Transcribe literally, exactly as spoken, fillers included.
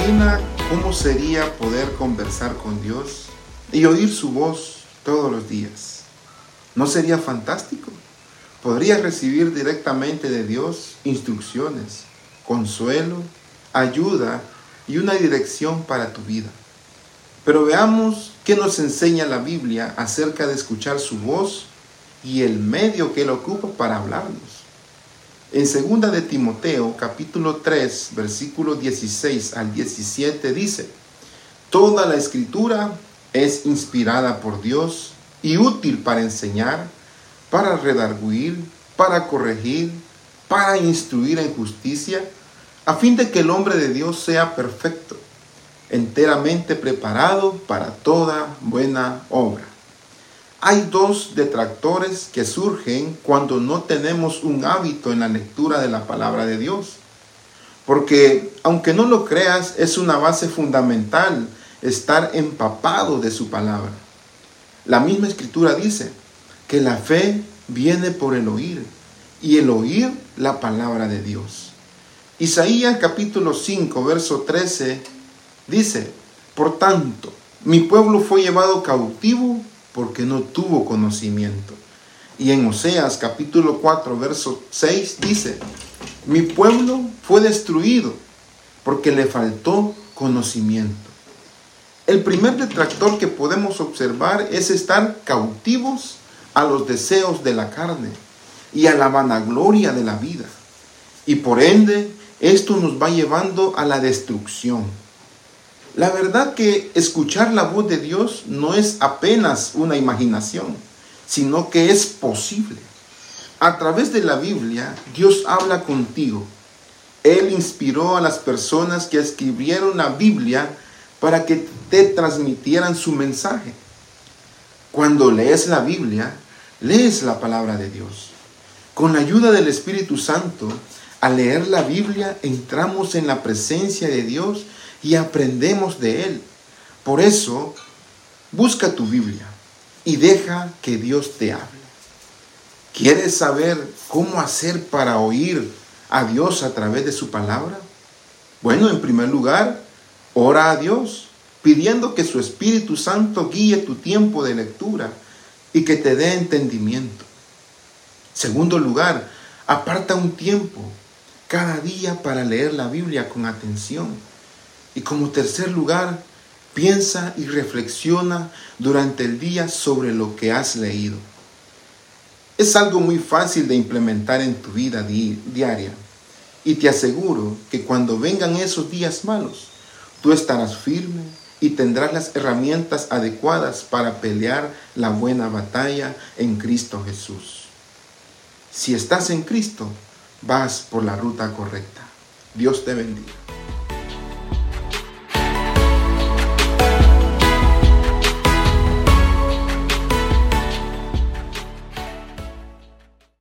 imagina cómo sería poder conversar con Dios y oír su voz todos los días? ¿No sería fantástico? Podrías recibir directamente de Dios instrucciones, consuelo, ayuda y una dirección para tu vida. Pero veamos qué nos enseña la Biblia acerca de escuchar su voz y el medio que Él ocupa para hablarnos. En segunda de Timoteo, capítulo tres, versículos dieciséis al diecisiete dice: Toda la Escritura es inspirada por Dios y útil para enseñar, para redarguir, para corregir, para instruir en justicia, a fin de que el hombre de Dios sea perfecto, enteramente preparado para toda buena obra. Hay dos detractores que surgen cuando no tenemos un hábito en la lectura de la palabra de Dios. Porque, aunque no lo creas, es una base fundamental estar empapado de su palabra. La misma Escritura dice que la fe viene por el oír, y el oír la palabra de Dios. Isaías capítulo cinco, verso trece dice: Por tanto, mi pueblo fue llevado cautivo porque no tuvo conocimiento. Y en Oseas capítulo cuatro, verso seis dice: Mi pueblo fue destruido porque le faltó conocimiento. El primer detractor que podemos observar es estar cautivos a los deseos de la carne y a la vanagloria de la vida. Y por ende, esto nos va llevando a la destrucción. La verdad que escuchar la voz de Dios no es apenas una imaginación, sino que es posible. A través de la Biblia, Dios habla contigo. Él inspiró a las personas que escribieron la Biblia para que te transmitieran su mensaje. Cuando lees la Biblia, lees la palabra de Dios. Con la ayuda del Espíritu Santo, al leer la Biblia, entramos en la presencia de Dios y aprendemos de Él. Por eso, busca tu Biblia y deja que Dios te hable. ¿Quieres saber cómo hacer para oír a Dios a través de su palabra? Bueno, en primer lugar, ora a Dios, pidiendo que su Espíritu Santo guíe tu tiempo de lectura y que te dé entendimiento. Segundo lugar, aparta un tiempo cada día para leer la Biblia con atención. Y como tercer lugar, piensa y reflexiona durante el día sobre lo que has leído. Es algo muy fácil de implementar en tu vida di- diaria. Y te aseguro que cuando vengan esos días malos, tú estarás firme y tendrás las herramientas adecuadas para pelear la buena batalla en Cristo Jesús. Si estás en Cristo, vas por la ruta correcta. Dios te bendiga.